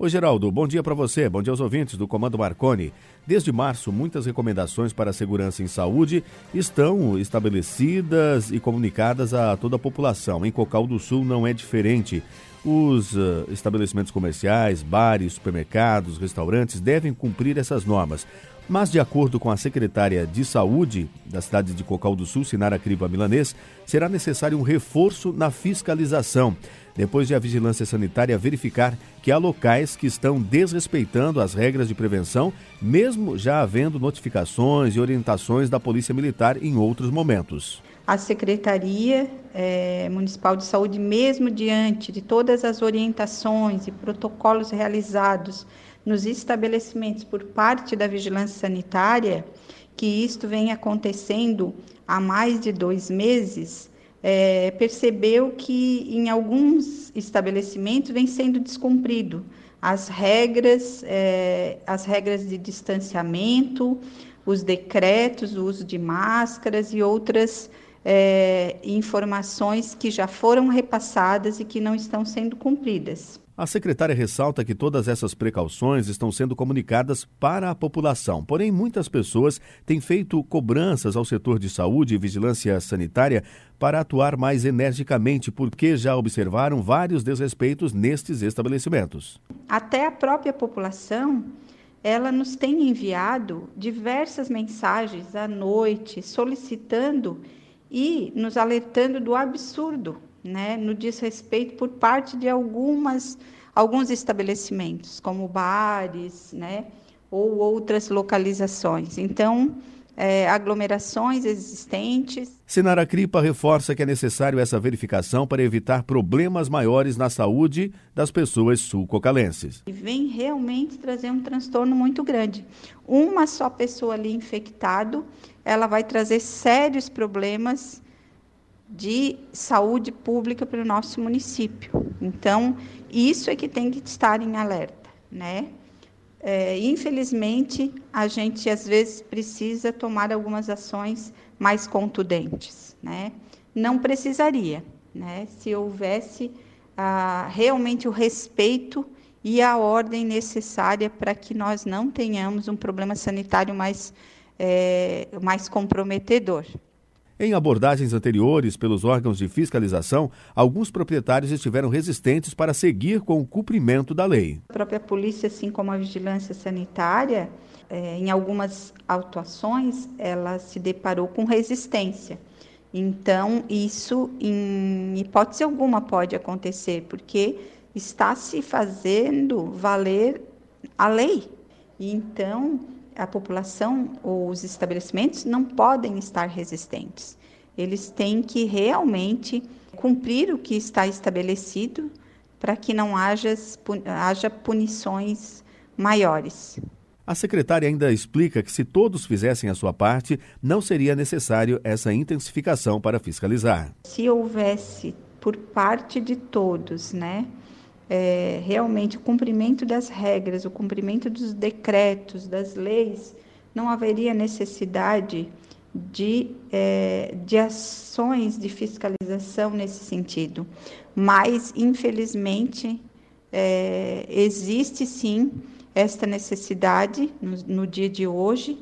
Oi, Geraldo, bom dia para você, bom dia aos ouvintes do Comando Marconi. Desde março, muitas recomendações para a segurança em saúde estão estabelecidas e comunicadas a toda a população. Em Cocal do Sul não é diferente. Os estabelecimentos comerciais, bares, supermercados, restaurantes devem cumprir essas normas. Mas, de acordo com a secretária de Saúde da cidade de Cocal do Sul, Sinara Cripa Milanês, será necessário um reforço na fiscalização, depois de a vigilância sanitária verificar que há locais que estão desrespeitando as regras de prevenção, mesmo já havendo notificações e orientações da Polícia Militar em outros momentos. A Secretaria Municipal de Saúde, mesmo diante de todas as orientações e protocolos realizados nos estabelecimentos por parte da Vigilância Sanitária, que isto vem acontecendo há mais de 2 meses, percebeu que em alguns estabelecimentos vem sendo descumprido as regras de distanciamento, os decretos, o uso de máscaras e outras informações que já foram repassadas e que não estão sendo cumpridas. A secretária ressalta que todas essas precauções estão sendo comunicadas para a população. Porém, muitas pessoas têm feito cobranças ao setor de saúde e vigilância sanitária para atuar mais energicamente, porque já observaram vários desrespeitos nestes estabelecimentos. Até a própria população, ela nos tem enviado diversas mensagens à noite, solicitando e nos alertando do absurdo, no desrespeito por parte de alguns estabelecimentos, como bares, ou outras localizações. Então, aglomerações existentes. Sinara Cripa reforça que é necessário essa verificação para evitar problemas maiores na saúde das pessoas sul-cocalenses. E vem realmente trazer um transtorno muito grande. Uma só pessoa ali infectada, ela vai trazer sérios problemas de saúde pública para o nosso município. Então, isso é que tem que estar em alerta, infelizmente, a gente às vezes precisa tomar algumas ações mais contundentes, Não precisaria, se houvesse realmente o respeito e a ordem necessária para que nós não tenhamos um problema sanitário mais comprometedor. Em abordagens anteriores pelos órgãos de fiscalização, alguns proprietários estiveram resistentes para seguir com o cumprimento da lei. A própria polícia, assim como a vigilância sanitária, em algumas autuações, ela se deparou com resistência. Então, isso, em hipótese alguma, pode acontecer, porque está se fazendo valer a lei. E, então, a população ou os estabelecimentos não podem estar resistentes. Eles têm que realmente cumprir o que está estabelecido para que não haja punições maiores. A secretária ainda explica que se todos fizessem a sua parte, não seria necessário essa intensificação para fiscalizar. Se houvesse por parte de todos, realmente o cumprimento das regras, o cumprimento dos decretos, das leis, não haveria necessidade de ações de fiscalização nesse sentido. Mas, infelizmente, existe sim esta necessidade no dia de hoje,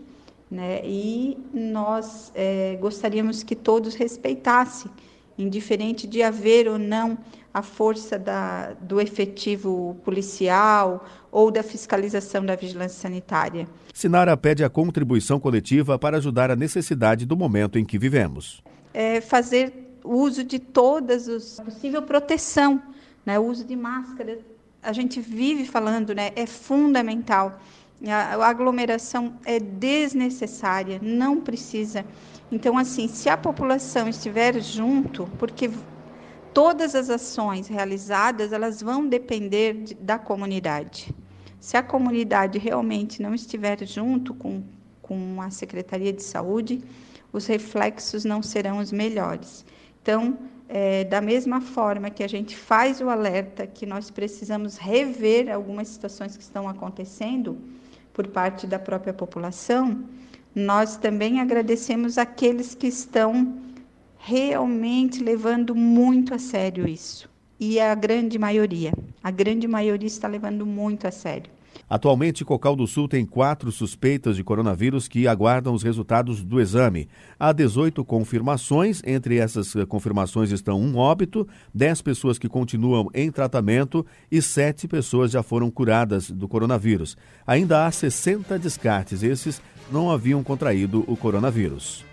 e nós gostaríamos que todos respeitassem, indiferente de haver ou não a força do efetivo policial ou da fiscalização da vigilância sanitária. Sinara pede a contribuição coletiva para ajudar a necessidade do momento em que vivemos. Fazer uso de todas as possível proteção, o uso de máscara. A gente vive falando, é fundamental. A aglomeração é desnecessária, não precisa. Então, assim, se a população estiver junto, porque todas as ações realizadas, elas vão depender da comunidade. Se a comunidade realmente não estiver junto com a Secretaria de Saúde, os reflexos não serão os melhores. Então, da mesma forma que a gente faz o alerta que nós precisamos rever algumas situações que estão acontecendo por parte da própria população, nós também agradecemos aqueles que estão realmente levando muito a sério isso. e a grande maioria está levando muito a sério. Atualmente, Cocal do Sul tem 4 suspeitas de coronavírus que aguardam os resultados do exame. Há 18 confirmações, entre essas confirmações estão 1 óbito, 10 pessoas que continuam em tratamento e 7 pessoas já foram curadas do coronavírus. Ainda há 60 descartes, esses não haviam contraído o coronavírus.